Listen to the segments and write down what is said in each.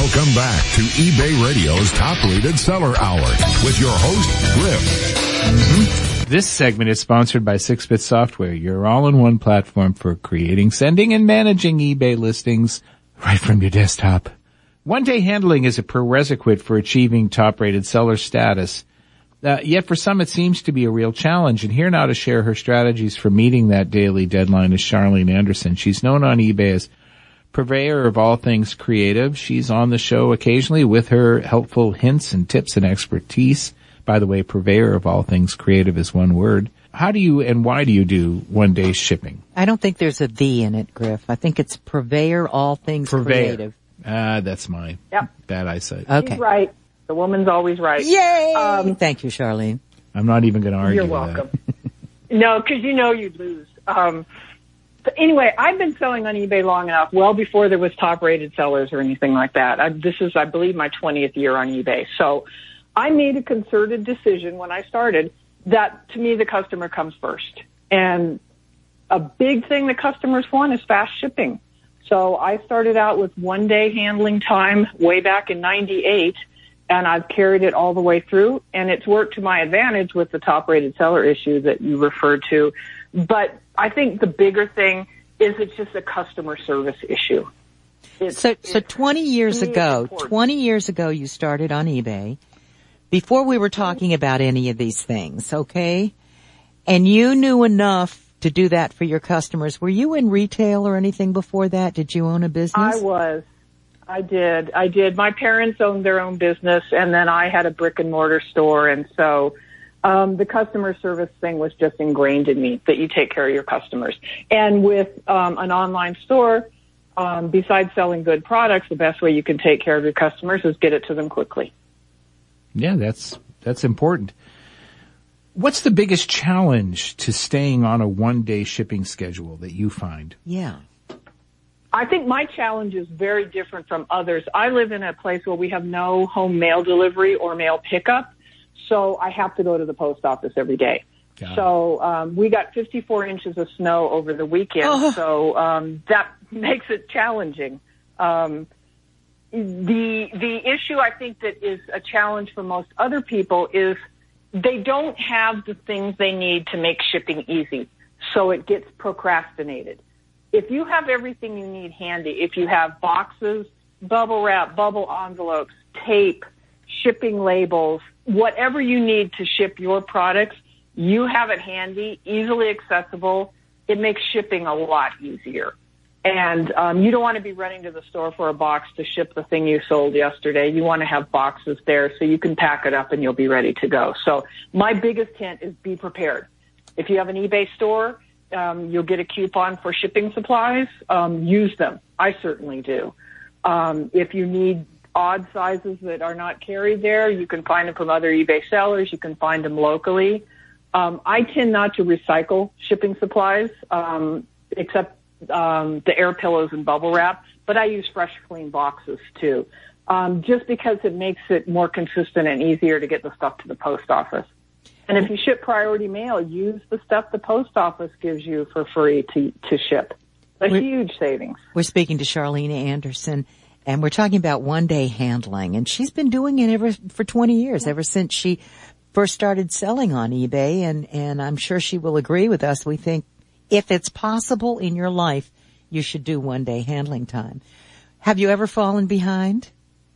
Welcome back to eBay Radio's Top Rated Seller Hour with your host, Griff. This segment is sponsored by 6-Bit Software, your all-in-one platform for creating, sending, and managing eBay listings right from your desktop. One-day handling is a prerequisite for achieving top-rated seller status. Yet for some it seems to be a real challenge, and here now to share her strategies for meeting that daily deadline is Charlene Anderson. She's known on eBay as purveyor of all things creative. She's on the show occasionally with her helpful hints and tips and expertise. By the way, purveyor of all things creative is one word. How do you and why do you do one-day shipping? I don't think there's a "the" in it, Griff. I think it's purveyor all things creative. That's my bad eyesight. Okay. She's right. The woman's always right. Yay! Thank you, Charlene. I'm not even going to argue You're welcome. No, because you know you'd lose. But anyway, I've been selling on eBay long enough, well before there was top-rated sellers or anything like that. This is, I believe, my 20th year on eBay. So I made a concerted decision when I started that, to me, the customer comes first. And a big thing that customers want is fast shipping. So I started out with one-day handling time way back in '98, and I've carried it all the way through, and it's worked to my advantage with the top-rated seller issue that you referred to. But I think the bigger thing is it's just a customer service issue. So 20 years ago, you started on eBay before we were talking about any of these things, okay? And you knew enough to do that for your customers. Were you in retail or anything before that? Did you own a business? I was. I did. My parents owned their own business, and then I had a brick and mortar store, and so the customer service thing was just ingrained in me, that you take care of your customers. And with an online store, besides selling good products, the best way you can take care of your customers is get it to them quickly. Yeah, that's important. What's the biggest challenge to staying on a one-day shipping schedule that you find? Yeah. I think my challenge is very different from others. I live in a place where we have no home mail delivery or mail pickup, so I have to go to the post office every day. So we got 54 inches of snow over the weekend, so that makes it challenging. The issue I think that is a challenge for most other people is they don't have the things they need to make shipping easy, so it gets procrastinated. If you have everything you need handy, if you have boxes, bubble wrap, bubble envelopes, tape, shipping labels, whatever you need to ship your products, you have it handy, easily accessible. It makes shipping a lot easier. And you don't want to be running to the store for a box to ship the thing you sold yesterday. You want to have boxes there so you can pack it up and you'll be ready to go. So my biggest hint is be prepared. If you have an eBay store, you'll get a coupon for shipping supplies. Use them. I certainly do. If you need odd sizes that are not carried there, you can find them from other eBay sellers. You can find them locally. I tend not to recycle shipping supplies, except the air pillows and bubble wrap, but I use fresh, clean boxes too, just because it makes it more consistent and easier to get the stuff to the post office. And if you ship priority mail, use the stuff the post office gives you for free to ship. Huge savings. We're speaking to Charlene Anderson, and we're talking about one-day handling. And she's been doing it for 20 years, ever since she first started selling on eBay. And I'm sure she will agree with us. We think if it's possible in your life, you should do one-day handling time. Have you ever fallen behind?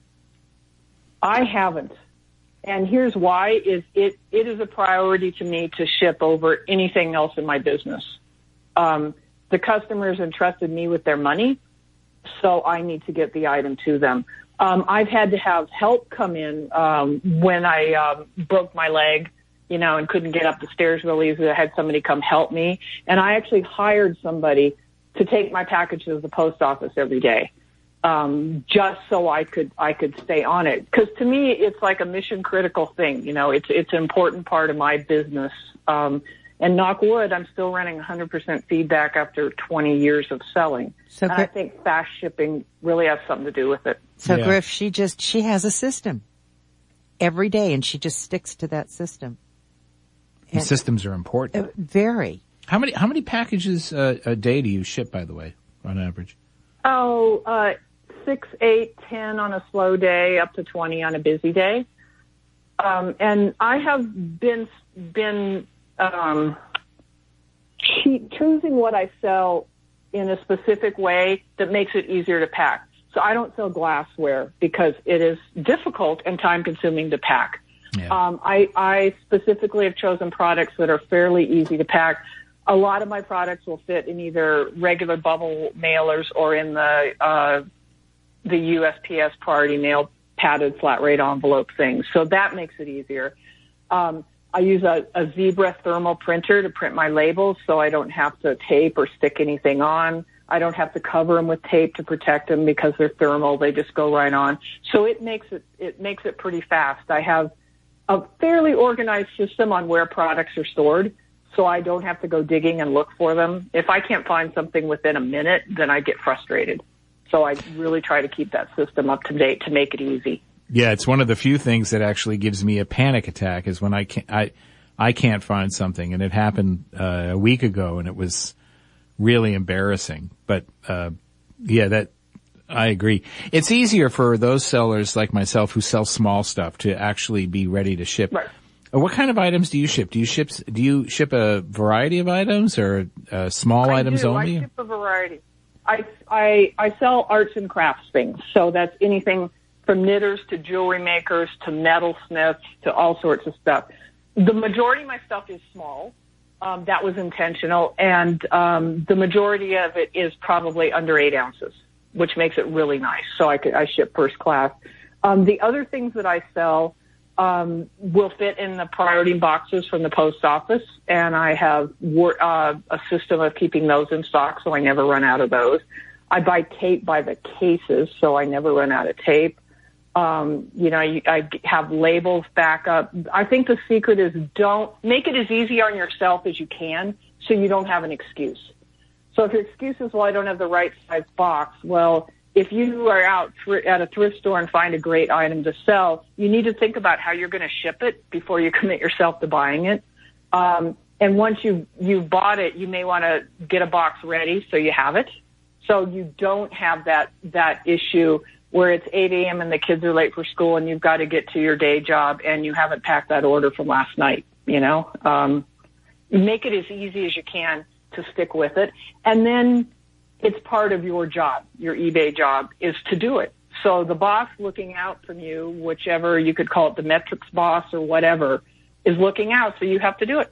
I haven't. And here's why, is it is a priority to me to ship over anything else in my business. The customers entrusted me with their money, so I need to get the item to them. I've had to have help come in when I broke my leg, and couldn't get up the stairs really easily. I had somebody come help me, and I actually hired somebody to take my package to the post office every day. Just so I could stay on it. Because to me, it's like a mission critical thing. It's an important part of my business. And knock wood, I'm still running 100% feedback after 20 years of selling. And I think fast shipping really has something to do with it. So yeah. Griff, she has a system every day, and she just sticks to that system. And systems are important. Very. How many packages a day do you ship, by the way, on average? 6, 8, 10 on a slow day, up to 20 on a busy day. And I have been choosing what I sell in a specific way that makes it easier to pack. So I don't sell glassware because it is difficult and time-consuming to pack. Yeah. I specifically have chosen products that are fairly easy to pack. A lot of my products will fit in either regular bubble mailers or in the USPS Priority Mail padded flat rate envelope things. So that makes it easier. I use a Zebra thermal printer to print my labels so I don't have to tape or stick anything on. I don't have to cover them with tape to protect them because they're thermal. They just go right on. So it makes it pretty fast. I have a fairly organized system on where products are stored, so I don't have to go digging and look for them. If I can't find something within a minute, then I get frustrated. So I really try to keep that system up to date to make it easy. Yeah, it's one of the few things that actually gives me a panic attack is when I can't find something, and it happened a week ago, and it was really embarrassing. But that I agree. It's easier for those sellers like myself who sell small stuff to actually be ready to ship. Right. What kind of items do you ship? Do you ship a variety of items or small items only? I ship a variety. I sell arts and crafts things, so that's anything from knitters to jewelry makers to metalsmiths to all sorts of stuff. The majority of my stuff is small. That was intentional, and the majority of it is probably under 8 ounces, which makes it really nice. So I ship first class. The other things that I sell will fit in the priority boxes from the post office, and I have a system of keeping those in stock, so I never run out of those. I buy tape by the cases, so I never run out of tape. I have labels back up. I think the secret is don't make it as easy on yourself as you can so you don't have an excuse. So if your excuse is, well, I don't have the right size box, well, if you are out at a thrift store and find a great item to sell, you need to think about how you're going to ship it before you commit yourself to buying it. And once you've bought it, you may want to get a box ready so you have it. So you don't have that issue where it's 8 a.m. and the kids are late for school and you've got to get to your day job and you haven't packed that order from last night, Make it as easy as you can to stick with it. And then it's part of your job, your eBay job, is to do it. So the boss looking out from you, whichever you could call it the metrics boss or whatever, is looking out, so you have to do it.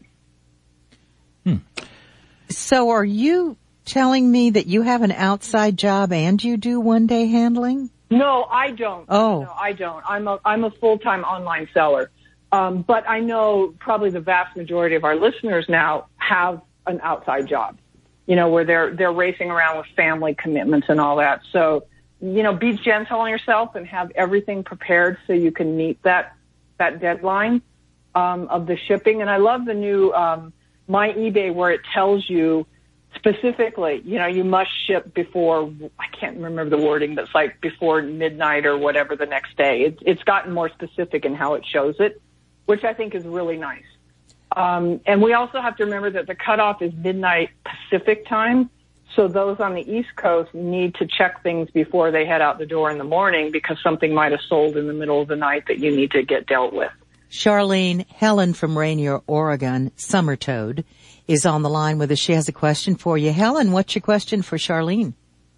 So are you telling me that you have an outside job and you do one-day handling? No, I don't. Oh. No, I don't. I'm a full-time online seller. But I know probably the vast majority of our listeners now have an outside job, where they're racing around with family commitments and all that. So, be gentle on yourself and have everything prepared so you can meet that deadline, of the shipping. And I love the new, My eBay where it tells you specifically, you must ship before, I can't remember the wording, but it's like before midnight or whatever the next day. It's gotten more specific in how it shows it, which I think is really nice. And we also have to remember that the cutoff is midnight Pacific time. So those on the East Coast need to check things before they head out the door in the morning because something might have sold in the middle of the night that you need to get dealt with. Charlene, Helen from Rainier, Oregon, Summer Toad, is on the line with us. She has a question for you. Helen, what's your question for Charlene?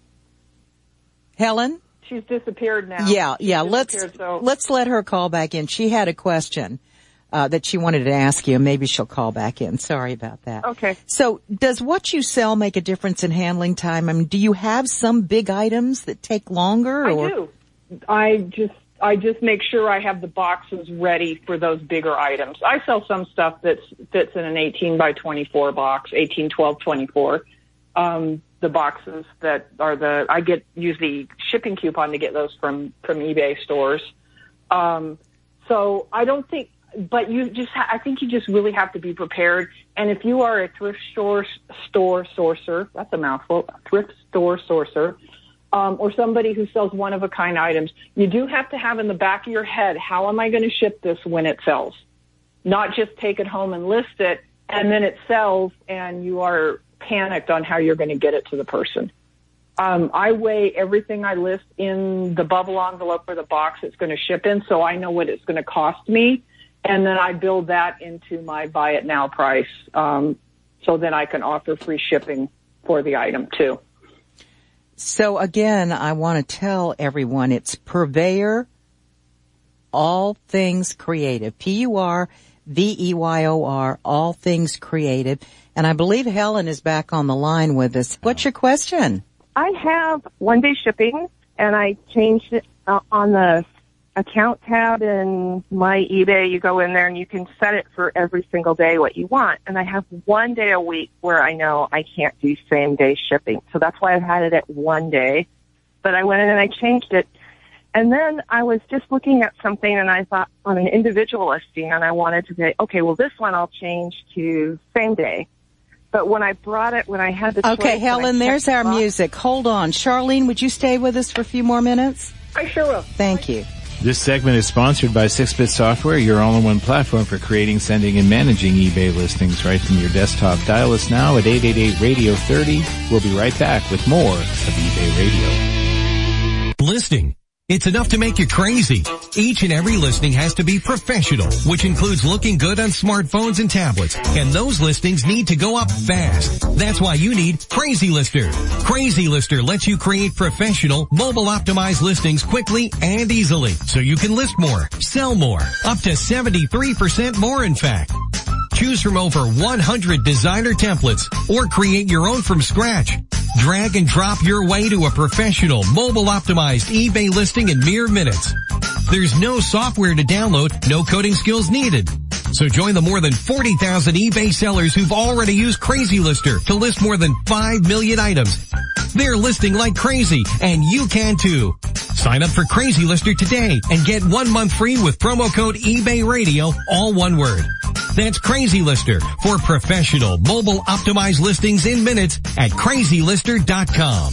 Helen? She's disappeared now. Yeah. Let's let her call back in. She had a question that she wanted to ask you. Maybe she'll call back in. Sorry about that. Okay. So does what you sell make a difference in handling time? I mean, do you have some big items that take longer? I do. I just make sure I have the boxes ready for those bigger items. I sell some stuff that fits in an 18 by 24 box, 18, 12, 24. The boxes that are I get usually shipping coupon to get those from eBay stores. So I don't think, but I think you just really have to be prepared. And if you are a thrift store sourcer, that's a mouthful, thrift store sourcer, or somebody who sells one-of-a-kind items, you do have to have in the back of your head, how am I going to ship this when it sells? Not just take it home and list it, and then it sells, and you are panicked on how you're going to get it to the person. I weigh everything I list in the bubble envelope or the box it's going to ship in, so I know what it's going to cost me. And then I build that into my buy it now price, so then I can offer free shipping for the item too. So again, I want to tell everyone it's Purveyor, All Things Creative, Purveyor, All Things Creative. And I believe Helen is back on the line with us. What's your question? I have one-day shipping, and I changed it on the account tab in my eBay. You go in there and you can set it for every single day what you want. And I have 1 day a week where I know I can't do same-day shipping. So that's why I've had it at 1 day. But I went in and I changed it. And then I was just looking at something, and I thought on an individual listing, and I wanted to say, okay, well, this one I'll change to same day. But when I brought it, when I had the Okay, Helen, there's our music. Hold on. Charlene, would you stay with us for a few more minutes? I sure will. Thank you. This segment is sponsored by 6-Bit Software, your all-in-one platform for creating, sending, and managing eBay listings right from your desktop. Dial us now at 888-RADIO-30. We'll be right back with more of eBay Radio. Listing. It's enough to make you crazy. Each and every listing has to be professional, which includes looking good on smartphones and tablets. And those listings need to go up fast. That's why you need Crazy Lister. Crazy Lister lets you create professional, mobile optimized listings quickly and easily. So you can list more, sell more, up to 73% more in fact. Choose from over 100 designer templates or create your own from scratch. Drag and drop your way to a professional, mobile-optimized eBay listing in mere minutes. There's no software to download, no coding skills needed. So join the more than 40,000 eBay sellers who've already used Crazy Lister to list more than 5 million items. They're listing like crazy, and you can too. Sign up for Crazy Lister today and get 1 month free with promo code eBay Radio, all one word. That's Crazy Lister for professional, mobile optimized listings in minutes at crazylister.com.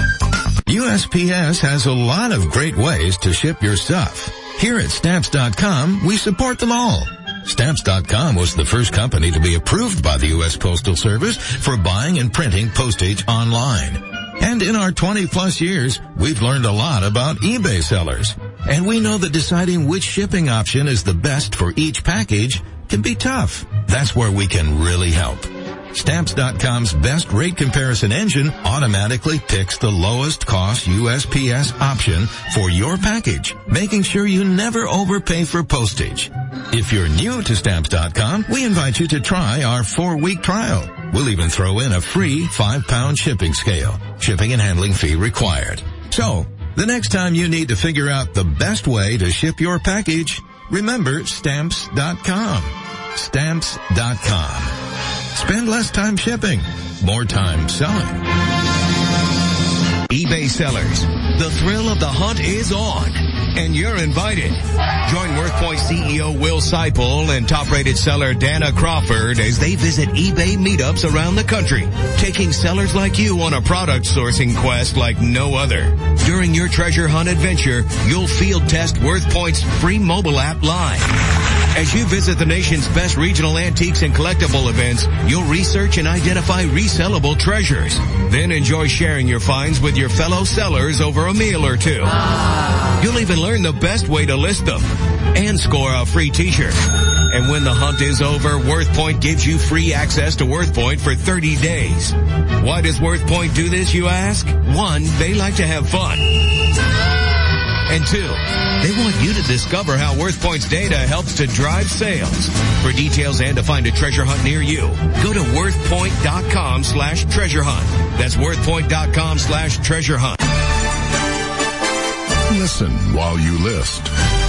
USPS has a lot of great ways to ship your stuff. Here at Stamps.com, we support them all. Stamps.com was the first company to be approved by the U.S. Postal Service for buying and printing postage online. And in our 20-plus years, we've learned a lot about eBay sellers. And we know that deciding which shipping option is the best for each package can be tough. That's where we can really help. Stamps.com's best rate comparison engine automatically picks the lowest cost USPS option for your package, making sure you never overpay for postage. If you're new to Stamps.com, we invite you to try our 4-week trial. We'll even throw in a free 5-pound shipping scale. Shipping and handling fee required. So, the next time you need to figure out the best way to ship your package, remember Stamps.com. Stamps.com. Spend less time shipping, more time selling. eBay sellers, the thrill of the hunt is on, and you're invited. Join WorthPoint CEO Will Seipel and top-rated seller Dana Crawford as they visit eBay meetups around the country, taking sellers like you on a product sourcing quest like no other. During your treasure hunt adventure, you'll field test WorthPoint's free mobile app live. As you visit the nation's best regional antiques and collectible events, you'll research and identify resellable treasures. Then enjoy sharing your finds with your fellow sellers over a meal or two. You'll even learn the best way to list them and score a free t-shirt. And when the hunt is over, WorthPoint gives you free access to WorthPoint for 30 days. Why does WorthPoint do this, you ask? 1, they like to have fun. And 2, they want you to discover how WorthPoint's data helps to drive sales. For details and to find a treasure hunt near you, go to worthpoint.com/treasure hunt. That's worthpoint.com/treasure hunt. Listen while you list.